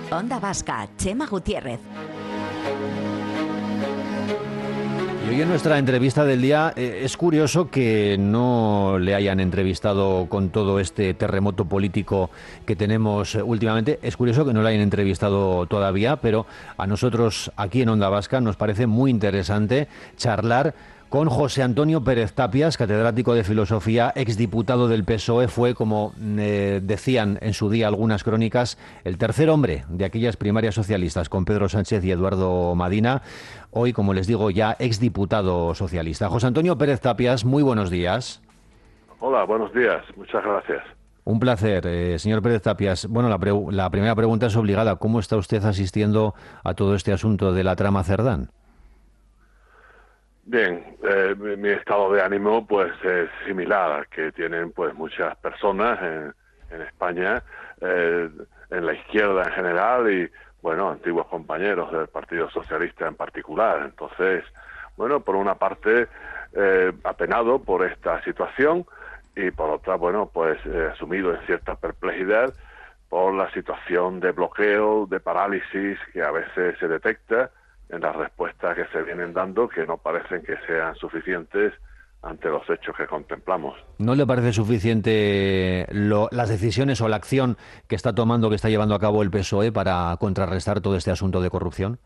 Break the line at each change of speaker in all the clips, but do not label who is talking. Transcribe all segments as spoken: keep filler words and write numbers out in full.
Onda Vasca, Chema Gutiérrez.
Y hoy en nuestra entrevista del día eh, es curioso que no le hayan entrevistado con todo este terremoto político que tenemos eh, últimamente. Es curioso que no le hayan entrevistado todavía, pero a nosotros aquí en Onda Vasca nos parece muy interesante charlar con José Antonio Pérez Tapias, catedrático de Filosofía, exdiputado del P S O E, fue, como eh, decían en su día algunas crónicas, el tercer hombre de aquellas primarias socialistas con Pedro Sánchez y Eduardo Madina. Hoy, como les digo, ya exdiputado socialista. José Antonio Pérez Tapias, muy buenos días.
Hola, buenos días. Muchas gracias.
Un placer, eh, señor Pérez Tapias. Bueno, la, pre la primera pregunta es obligada. ¿Cómo está usted asistiendo a todo este asunto de la trama Cerdán?
Bien, eh, mi, mi estado de ánimo pues es similar al que tienen pues muchas personas en, en España, eh, en la izquierda en general y bueno, antiguos compañeros del Partido Socialista en particular. Entonces, bueno, por una parte eh, apenado por esta situación y por otra, bueno, pues eh, asumido en cierta perplejidad por la situación de bloqueo, de parálisis que a veces se detecta en las respuestas que se vienen dando, que no parecen que sean suficientes ante los hechos que contemplamos.
¿No le parece suficiente lo, las decisiones o la acción que está tomando, que está llevando a cabo el P S O E para contrarrestar todo este asunto de corrupción?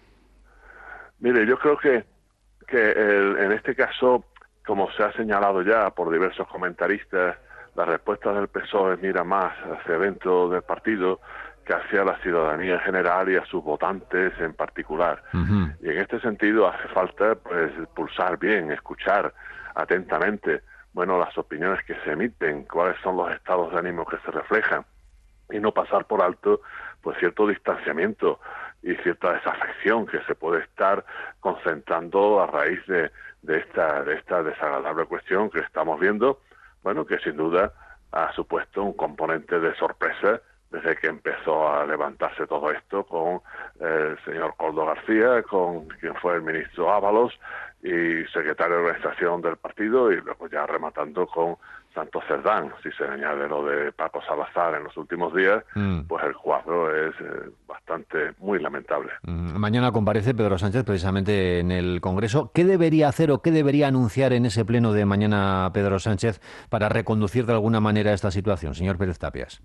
Mire, yo creo que, que el, en este caso, como se ha señalado ya por diversos comentaristas, las respuestas del P S O E mira más hacia dentro del partido que hacia la ciudadanía en general y a sus votantes en particular. Uh-huh. Y en este sentido hace falta pues pulsar bien, escuchar atentamente, bueno, las opiniones que se emiten, cuáles son los estados de ánimo que se reflejan, y no pasar por alto pues cierto distanciamiento y cierta desafección que se puede estar concentrando a raíz de, de esta de esta desagradable cuestión que estamos viendo, bueno, que sin duda ha supuesto un componente de sorpresa desde que empezó a levantarse todo esto con el señor Koldo García, con quien fue el ministro Ábalos y secretario de organización del partido, y luego ya rematando con Santos Cerdán. Si se añade lo de Paco Salazar en los últimos días, mm. pues el cuadro es eh, bastante, muy lamentable.
Mm. Mañana comparece Pedro Sánchez precisamente en el Congreso. ¿Qué debería hacer o qué debería anunciar en ese pleno de mañana Pedro Sánchez para reconducir de alguna manera esta situación, señor Pérez Tapias?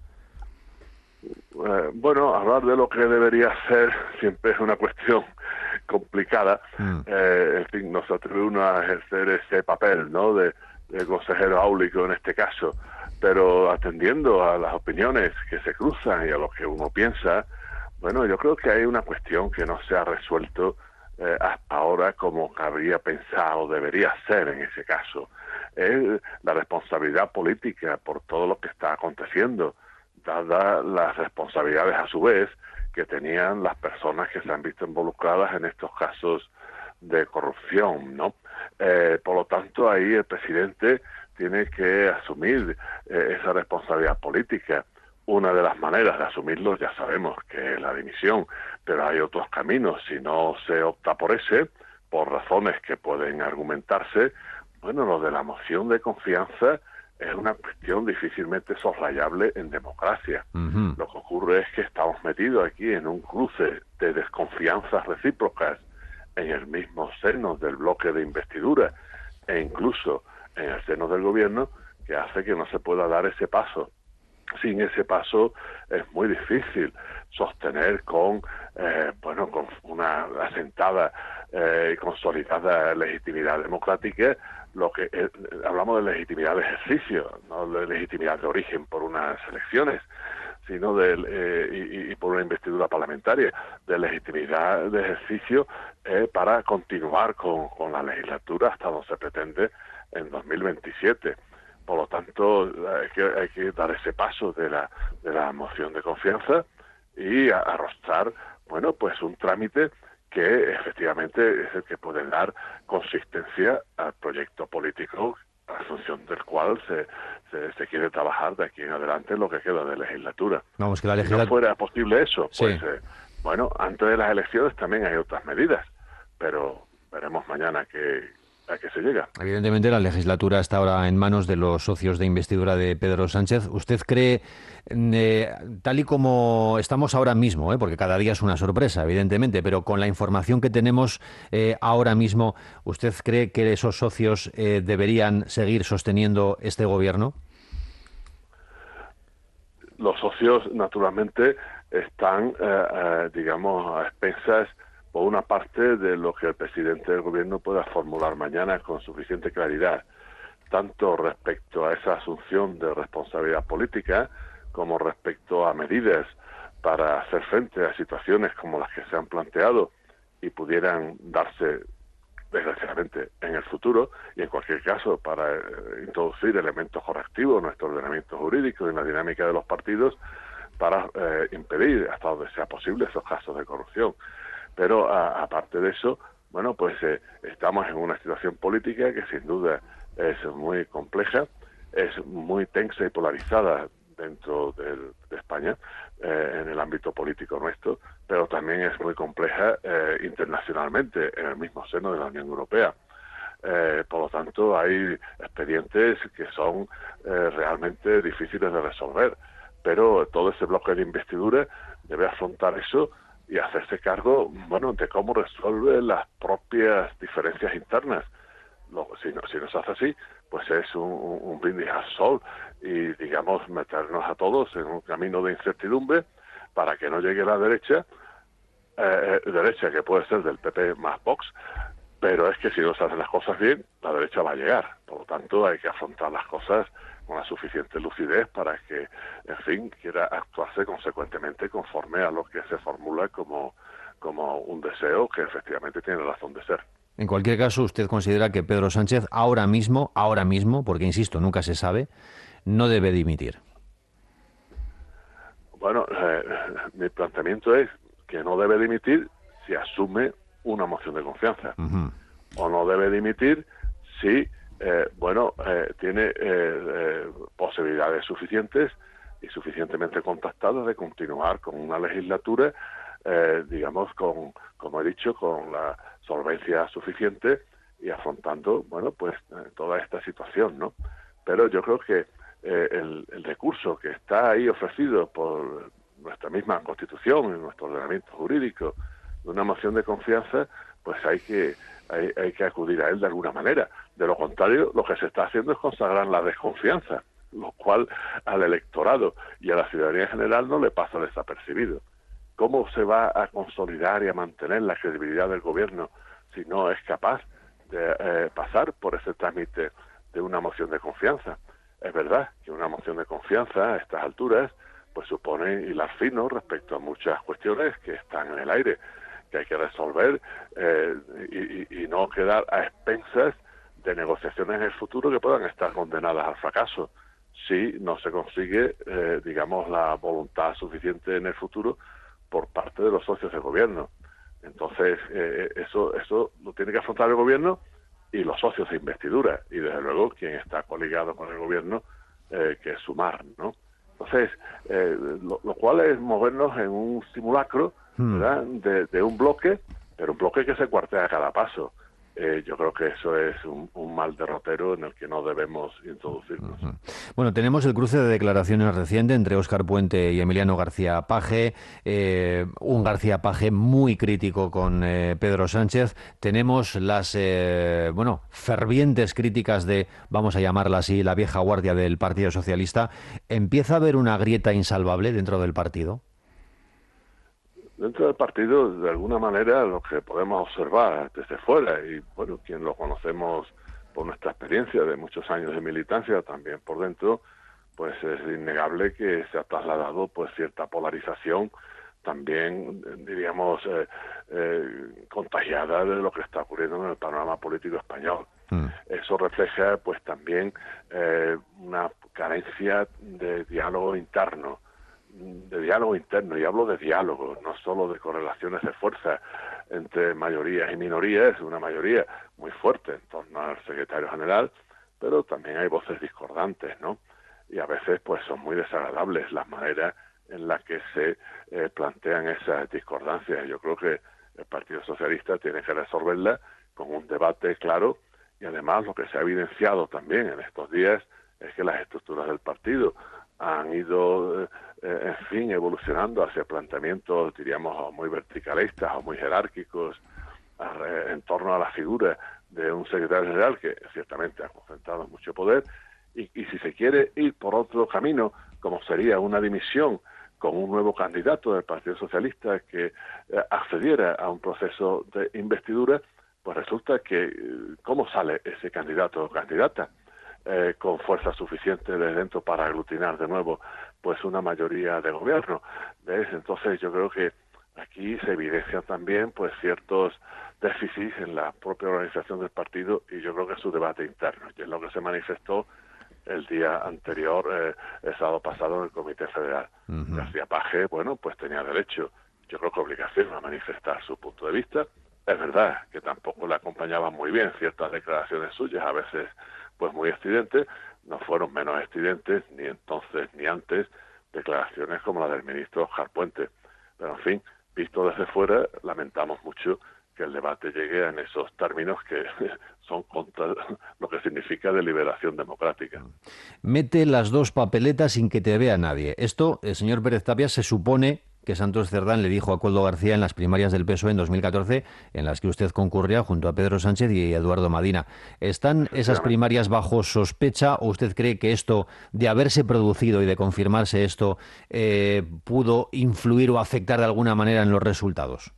Eh, bueno, hablar de lo que debería ser siempre es una cuestión complicada. Mm. Eh, en fin, nos atreve uno a ejercer ese papel, ¿no?, de, de consejero áulico en este caso, pero atendiendo a las opiniones que se cruzan y a lo que uno piensa, bueno, yo creo que hay una cuestión que no se ha resuelto eh, hasta ahora como habría pensado, debería ser en ese caso. Es la responsabilidad política por todo lo que está aconteciendo, dadas las responsabilidades a su vez que tenían las personas que se han visto involucradas en estos casos de corrupción, ¿no? Eh, por lo tanto, ahí el presidente tiene que asumir eh, esa responsabilidad política. Una de las maneras de asumirlo ya sabemos que es la dimisión, pero hay otros caminos. Si no se opta por ese, por razones que pueden argumentarse, bueno, lo de la moción de confianza es una cuestión difícilmente soslayable en democracia. Uh-huh. Lo que ocurre es que estamos metidos aquí en un cruce de desconfianzas recíprocas en el mismo seno del bloque de investidura e incluso en el seno del gobierno, que hace que no se pueda dar ese paso. Sin ese paso es muy difícil sostener con eh, bueno con una asentada y eh, consolidada legitimidad democrática lo que eh, hablamos de legitimidad de ejercicio, no de legitimidad de origen por unas elecciones, sino de eh, y, y por una investidura parlamentaria, de legitimidad de ejercicio eh, para continuar con, con la legislatura hasta donde se pretende en dos mil veintisiete. Por lo tanto, hay que, hay que dar ese paso de la de la moción de confianza y a, arrostrar, bueno, pues un trámite que efectivamente es el que puede dar consistencia al proyecto político a función del cual se, se, se quiere trabajar de aquí en adelante en lo que queda de legislatura.
Vamos, que la legislat...
Si no fuera posible eso,
sí.
pues eh, bueno, antes de las elecciones también hay otras medidas, pero veremos mañana qué, a qué se llega.
Evidentemente la legislatura está ahora en manos de los socios de investidura de Pedro Sánchez. ¿Usted cree, eh, tal y como estamos ahora mismo, eh, porque cada día es una sorpresa, evidentemente, pero con la información que tenemos eh, ahora mismo, ¿usted cree que esos socios eh, deberían seguir sosteniendo este gobierno?
Los socios, naturalmente, están, eh, eh, digamos, a expensas, por una parte, de lo que el presidente del gobierno pueda formular mañana con suficiente claridad, tanto respecto a esa asunción de responsabilidad política, como respecto a medidas para hacer frente a situaciones como las que se han planteado y pudieran darse, desgraciadamente, en el futuro, y en cualquier caso para eh, introducir elementos correctivos en nuestro ordenamiento jurídico y en la dinámica de los partidos para eh, impedir hasta donde sea posible esos casos de corrupción. Pero a, aparte de eso, bueno, pues eh, estamos en una situación política que sin duda es muy compleja, es muy tensa y polarizada dentro del, de España, eh, en el ámbito político nuestro, pero también es muy compleja eh, internacionalmente, en el mismo seno de la Unión Europea. Eh, por lo tanto, hay expedientes que son eh, realmente difíciles de resolver, pero todo ese bloque de investidura debe afrontar eso y hacerse cargo, bueno, de cómo resuelve las propias diferencias internas. Lo, si, no, si no se hace así, pues es un, un brindis al sol y, digamos, meternos a todos en un camino de incertidumbre para que no llegue la derecha, eh, derecha que puede ser del P P más Vox, pero es que si no se hacen las cosas bien, la derecha va a llegar. Por lo tanto, hay que afrontar las cosas con la suficiente lucidez para que, en fin, quiera actuarse consecuentemente conforme a lo que se formula como, como un deseo que efectivamente tiene razón de ser.
En cualquier caso, ¿usted considera que Pedro Sánchez ahora mismo, ahora mismo, porque insisto, nunca se sabe, no debe dimitir?
Bueno, eh, mi planteamiento es que no debe dimitir si asume una moción de confianza. Uh-huh. O no debe dimitir si, eh, bueno, eh, tiene eh, eh, posibilidades suficientes y suficientemente contactadas de continuar con una legislatura, eh, digamos, con, como he dicho, con la solvencia suficiente y afrontando, bueno, pues eh, toda esta situación, ¿no? Pero yo creo que eh, el, el recurso que está ahí ofrecido por nuestra misma Constitución y nuestro ordenamiento jurídico de una moción de confianza, pues hay que hay, hay que acudir a él de alguna manera. De lo contrario, lo que se está haciendo es consagrar la desconfianza, lo cual al electorado y a la ciudadanía en general no le pasa desapercibido. ¿Cómo se va a consolidar y a mantener la credibilidad del gobierno si no es capaz de eh, pasar por ese trámite de una moción de confianza? Es verdad que una moción de confianza a estas alturas pues supone hilar fino respecto a muchas cuestiones que están en el aire, que hay que resolver eh, y, y, y no quedar a expensas de negociaciones en el futuro que puedan estar condenadas al fracaso si no se consigue, eh, digamos, la voluntad suficiente en el futuro por parte de los socios del gobierno. Entonces, eh, eso eso lo tiene que afrontar el gobierno y los socios de investidura, y desde luego quien está coligado con el gobierno, eh, que es Sumar, ¿no? Entonces, eh, lo, lo cual es movernos en un simulacro, ¿verdad?, de, de un bloque, pero un bloque que se cuartea a cada paso. Eh, yo creo que eso es un, un mal derrotero en el que no debemos introducirnos.
Uh-huh. Bueno, tenemos el cruce de declaraciones reciente entre Óscar Puente y Emiliano García Paje, eh, un García Paje muy crítico con eh, Pedro Sánchez. Tenemos las, eh, bueno, fervientes críticas de, vamos a llamarla así, la vieja guardia del Partido Socialista. ¿Empieza a haber una grieta insalvable dentro del partido?
Dentro del partido, de alguna manera, lo que podemos observar desde fuera, y bueno, quien lo conocemos por nuestra experiencia de muchos años de militancia, también por dentro, pues es innegable que se ha trasladado pues cierta polarización, también, diríamos, eh, eh, contagiada de lo que está ocurriendo en el panorama político español. Mm. Eso refleja pues también eh, una carencia de diálogo interno, de diálogo interno, y hablo de diálogo, no solo de correlaciones de fuerza entre mayorías y minorías, una mayoría muy fuerte en torno al secretario general, pero también hay voces discordantes, ¿no? Y a veces pues son muy desagradables las maneras en las que se eh, plantean esas discordancias. Yo creo que el Partido Socialista tiene que resolverlas con un debate claro Y además lo que se ha evidenciado también en estos días es que las estructuras del partido han ido, eh, en fin, evolucionando hacia planteamientos, diríamos, muy verticalistas o muy jerárquicos a, en torno a la figura de un secretario general que ciertamente ha concentrado mucho poder, y, y si se quiere ir por otro camino, como sería una dimisión con un nuevo candidato del Partido Socialista que eh, accediera a un proceso de investidura, pues resulta que, ¿cómo sale ese candidato o candidata? Eh, con fuerza suficiente de dentro para aglutinar de nuevo pues una mayoría de gobierno. ¿Ves? Entonces yo creo que aquí se evidencian también pues ciertos déficits en la propia organización del partido, y yo creo que es su debate interno, y es lo que se manifestó el día anterior, eh, el sábado pasado, en el Comité Federal. Uh-huh. García Page, bueno, pues tenía derecho, yo creo que obligación, a manifestar su punto de vista. Es verdad que tampoco le acompañaban muy bien ciertas declaraciones suyas, a veces pues muy estridentes. No fueron menos estridentes ni entonces ni antes declaraciones como la del ministro Oscar Puente. Pero en fin, visto desde fuera, lamentamos mucho que el debate llegue en esos términos que son contra lo que significa deliberación democrática.
Mete las dos papeletas sin que te vea nadie. Esto, el señor Pérez Tapia, se supone que Santos Cerdán le dijo a Koldo García en las primarias del P S O E en dos mil catorce, en las que usted concurría junto a Pedro Sánchez y Eduardo Madina. ¿Están esas primarias bajo sospecha, o usted cree que esto, de haberse producido y de confirmarse esto, eh, pudo influir o afectar de alguna manera en los resultados?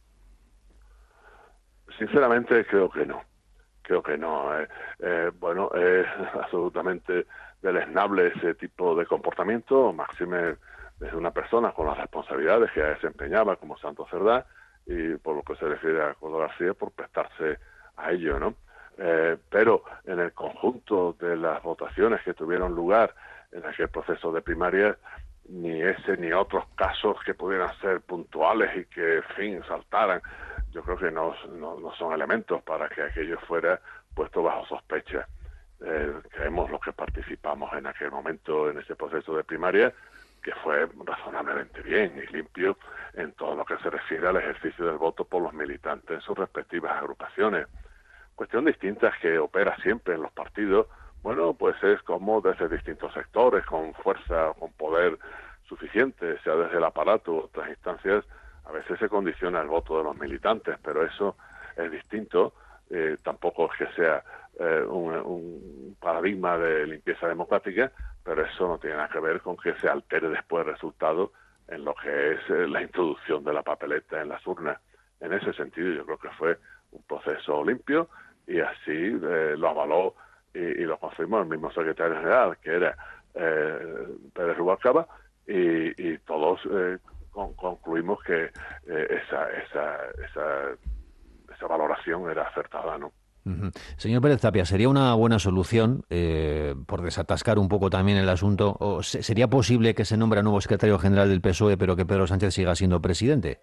Sinceramente creo que no. Creo que no. Eh, eh, bueno, es absolutamente deleznable ese tipo de comportamiento, máxime desde una persona con las responsabilidades que desempeñaba como Santos Cerdán, y por lo que se refiere a Koldo García, por prestarse a ello, ¿no? Eh, pero en el conjunto de las votaciones que tuvieron lugar en aquel proceso de primarias, ni ese ni otros casos que pudieran ser puntuales y que, en fin, saltaran, yo creo que no, no, no son elementos para que aquello fuera puesto bajo sospecha. Eh, creemos los que participamos en aquel momento en ese proceso de primaria que fue razonablemente bien y limpio en todo lo que se refiere al ejercicio del voto por los militantes en sus respectivas agrupaciones. Cuestión distinta es que opera siempre en los partidos, bueno, pues es como desde distintos sectores, con fuerza, con poder suficiente, sea desde el aparato u otras instancias, a veces se condiciona el voto de los militantes, pero eso es distinto. Eh, tampoco es que sea eh, un, un paradigma de limpieza democrática, pero eso no tiene nada que ver con que se altere después el resultado en lo que es eh, la introducción de la papeleta en las urnas. En ese sentido yo creo que fue un proceso limpio, y así eh, lo avaló y, y lo confirmó el mismo secretario general, que era eh, Pérez Rubalcaba, y, y todos eh, con, concluimos que eh, esa, esa, esa, esa valoración era acertada, ¿no?
Uh-huh. Señor Pérez Tapia, ¿sería una buena solución, eh, por desatascar un poco también el asunto, o se, sería posible que se nombre a nuevo secretario general del P S O E, pero que Pedro Sánchez siga siendo presidente?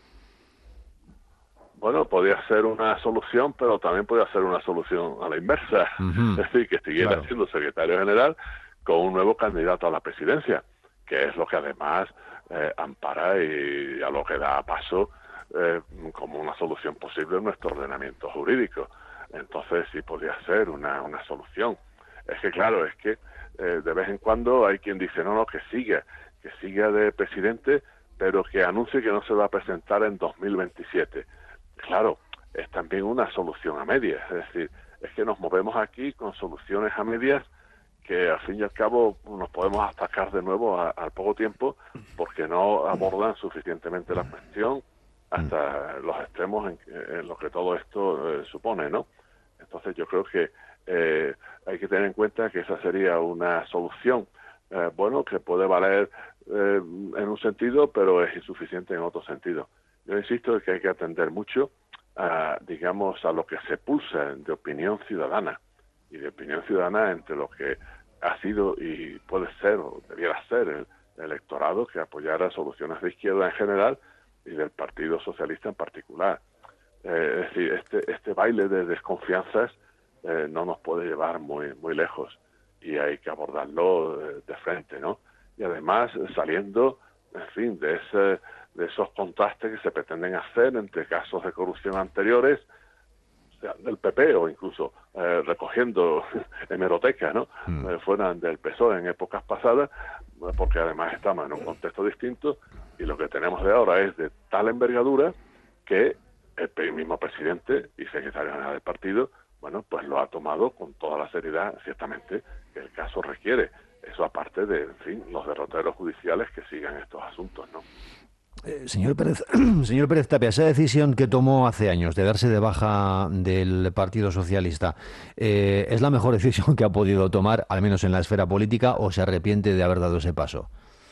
Bueno, podría ser una solución, pero también podría ser una solución a la inversa. Uh-huh. Es decir, que siguiera claro. siendo secretario general con un nuevo candidato a la presidencia, que es lo que además eh, ampara y a lo que da paso eh, como una solución posible en nuestro ordenamiento jurídico. Entonces sí podría ser una, una solución. Es que claro, es que eh, de vez en cuando hay quien dice, no, no, que siga, que siga de presidente, pero que anuncie que no se va a presentar en dos mil veintisiete. Claro, es también una solución a medias, es decir, es que nos movemos aquí con soluciones a medias que al fin y al cabo nos podemos atacar de nuevo a, al poco tiempo, porque no abordan suficientemente la cuestión hasta los extremos en, en lo que todo esto eh, supone, ¿no? Entonces yo creo que eh, hay que tener en cuenta que esa sería una solución, eh, bueno, que puede valer eh, en un sentido, pero es insuficiente en otro sentido. Yo insisto en que hay que atender mucho a, digamos, a lo que se pulsa de opinión ciudadana, y de opinión ciudadana entre lo que ha sido y puede ser, o debiera ser, el, el electorado que apoyara soluciones de izquierda en general y del Partido Socialista en particular. Eh, es decir, este, este baile de desconfianzas eh, no nos puede llevar muy, muy lejos, y hay que abordarlo eh, de frente, ¿no? Y además saliendo, en fin, de ese... de esos contrastes que se pretenden hacer entre casos de corrupción anteriores, del P P o incluso eh, recogiendo hemerotecas, ¿no? Mm. Eh, fueran del P S O E en épocas pasadas, porque además estamos en un contexto distinto y lo que tenemos de ahora es de tal envergadura que el mismo presidente y secretario general del partido, bueno, pues lo ha tomado con toda la seriedad, ciertamente, que el caso requiere. Eso aparte de, en fin, los derroteros judiciales que sigan estos asuntos, ¿no?
Eh, señor Pérez, señor Pérez Tapia, esa decisión que tomó hace años de darse de baja del Partido Socialista, eh, ¿es la mejor decisión que ha podido tomar, al menos en la esfera política, o se arrepiente de haber dado ese paso?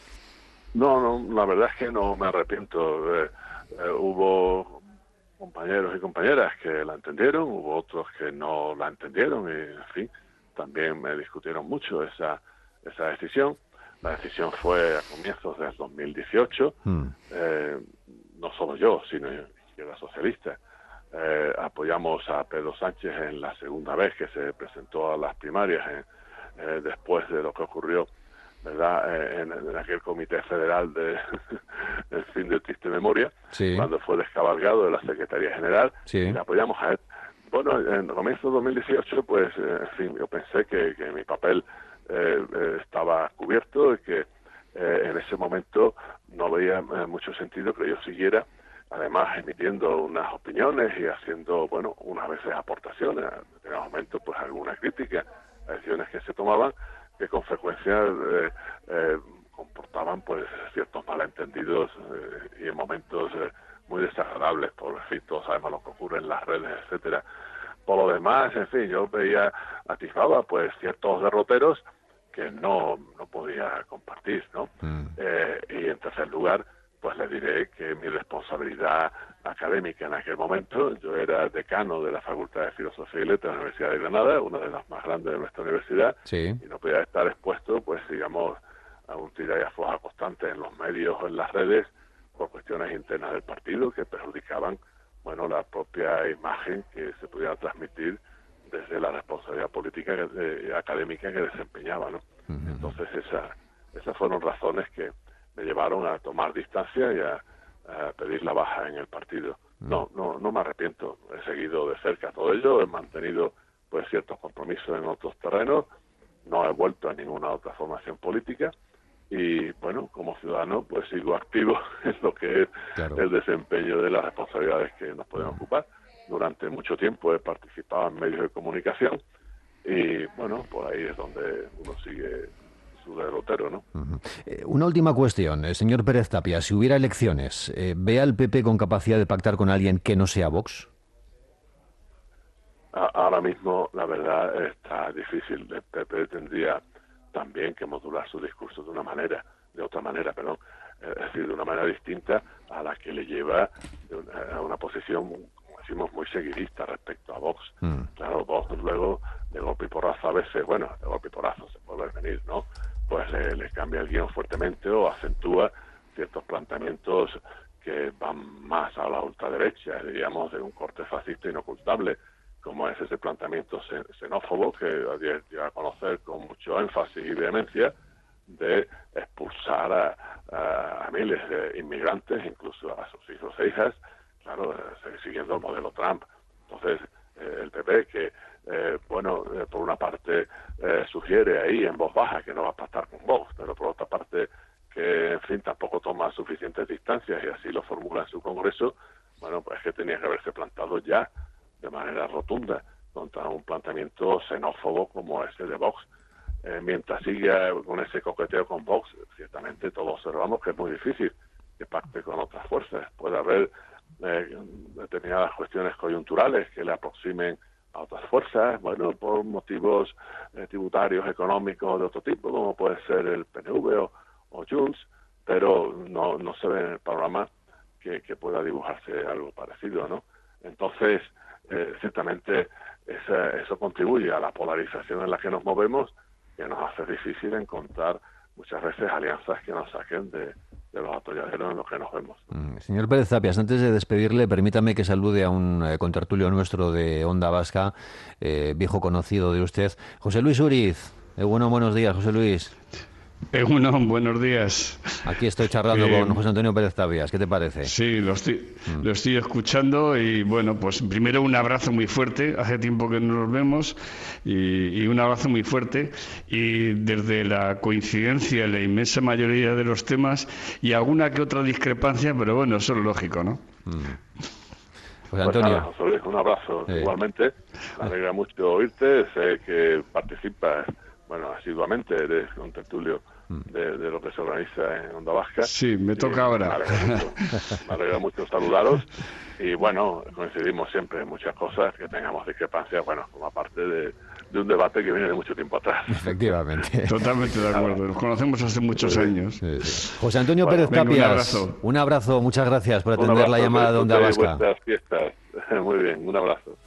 No, no, la verdad es que no me arrepiento. Eh, eh, hubo compañeros y compañeras que la entendieron, hubo otros que no la entendieron y, en fin, también me discutieron mucho esa, esa decisión. La decisión fue a comienzos del dos mil dieciocho, mm. eh, no solo yo, sino Izquierda Socialista. Eh, apoyamos a Pedro Sánchez en la segunda vez que se presentó a las primarias, en, eh, después de lo que ocurrió, ¿verdad?, eh, en, en aquel Comité Federal de el fin de triste memoria, sí. cuando fue descabalgado de la Secretaría General, sí. y le apoyamos a él. Bueno, en comienzo de dos mil dieciocho, pues, eh, en fin, yo pensé que, que mi papel Eh, eh, estaba cubierto y que eh, en ese momento no veía eh, mucho sentido que yo siguiera, además emitiendo unas opiniones y haciendo, bueno, unas veces aportaciones, en determinados momentos pues alguna crítica a decisiones que se tomaban, que con frecuencia eh, eh, comportaban pues ciertos malentendidos eh, y en momentos eh, muy desagradables, por en fin, todos sabemos lo que ocurre en las redes, etcétera. Por lo demás, en fin, yo veía, atisbaba pues ciertos derroteros que no, no podía compartir, ¿no? Mm. Eh, y en tercer lugar, pues le diré que mi responsabilidad académica en aquel momento, yo era decano de la Facultad de Filosofía y Letras de la Universidad de Granada, una de las más grandes de nuestra universidad, sí. y no podía estar expuesto, pues digamos, a un tira y afloja constante en los medios o en las redes por cuestiones internas del partido que perjudicaban, bueno, la propia imagen que se pudiera transmitir desde la responsabilidad política y académica que desempeñaba, ¿no? Uh-huh. Entonces esa, esas fueron razones que me llevaron a tomar distancia y a, a pedir la baja en el partido. Uh-huh. No, no, no me arrepiento. He seguido de cerca todo ello, he mantenido pues ciertos compromisos en otros terrenos, no he vuelto a ninguna otra formación política y bueno, como ciudadano pues sigo activo en lo que es claro. el desempeño de las responsabilidades que nos pueden uh-huh. ocupar. Durante mucho tiempo he participado en medios de comunicación y, bueno, por ahí es donde uno sigue su derrotero, ¿no? Uh-huh.
Eh, una última cuestión, eh, señor Pérez Tapia. Si hubiera elecciones, eh, ¿ve al P P con capacidad de pactar con alguien que no sea Vox?
A- ahora mismo, la verdad, está difícil. El P P tendría también que modular su discurso de una manera, de otra manera, perdón, es decir, de una manera distinta a la que le lleva a una posición decimos muy seguidista respecto a Vox. Mm. Claro, Vox luego de golpe y porrazo a veces, bueno, de golpe y porrazo se puede venir, ¿no? Pues le, le cambia el guión fuertemente o acentúa ciertos planteamientos que van más a la ultraderecha, diríamos, de un corte fascista inocultable, como es ese planteamiento xenófobo que dio a conocer con mucho énfasis y vehemencia de expulsar a, a, a miles de inmigrantes, incluso a sus hijos e hijas, claro, eh, siguiendo el modelo Trump. Entonces, eh, el P P que, eh, bueno, eh, por una parte eh, sugiere ahí en voz baja que no va a pactar con Vox, pero por otra parte que, en fin, tampoco toma suficientes distancias y así lo formula en su Congreso, bueno, pues que tenía que haberse plantado ya de manera rotunda contra un planteamiento xenófobo como ese de Vox. Eh, mientras siga con ese coqueteo con Vox, ciertamente todos observamos que es muy difícil que pacte con otras fuerzas. Puede haber eh, determinadas cuestiones coyunturales que le aproximen a otras fuerzas, bueno, por motivos eh, tributarios, económicos de otro tipo, como puede ser el P N V o, o Junts, pero no, no se ve en el panorama que, que pueda dibujarse algo parecido, ¿no? Entonces, eh, ciertamente esa, eso contribuye a la polarización en la que nos movemos, que nos hace difícil encontrar muchas veces alianzas que nos saquen de, de los atolladeros en los que nos vemos.
Mm, señor Pérez Tapias, antes de despedirle, permítame que salude a un eh, contertulio nuestro de Onda Vasca, eh, viejo conocido de usted, José Luis Uriz. Eh, bueno, buenos días, José Luis.
Egunon, buenos días.
Aquí estoy charlando
Eh,
con José Antonio Pérez Tapias. ¿Qué te parece?
Sí, lo estoy,
Mm.
lo estoy escuchando y bueno, pues primero un abrazo muy fuerte, hace tiempo que no nos vemos y, y un abrazo muy fuerte y desde la coincidencia en la inmensa mayoría de los temas y alguna que otra discrepancia, pero bueno, eso es lógico, ¿no?
Mm. José
Pues
Antonio.
nada, José Luis, un abrazo
Sí.
igualmente. Me alegra mucho oírte. Sé que participas, bueno, asiduamente, eres un tertulio de, de lo que se organiza en Onda Vasca.
Sí, me toca
Y
ahora.
Me alegra mucho, me alegra mucho saludaros. Y bueno, coincidimos siempre en muchas cosas, que tengamos discrepancias, bueno, como parte de, de un debate que viene de mucho tiempo atrás.
Efectivamente.
Totalmente de acuerdo, nos conocemos hace muchos años.
Sí, sí. José Antonio
Bueno,
Pérez
venga, un
Tapias,
abrazo.
un abrazo, muchas gracias por
Un
atender la
abrazo,
llamada de Onda
disfrute
Vasca.
vuestras fiestas. Muy bien, un abrazo.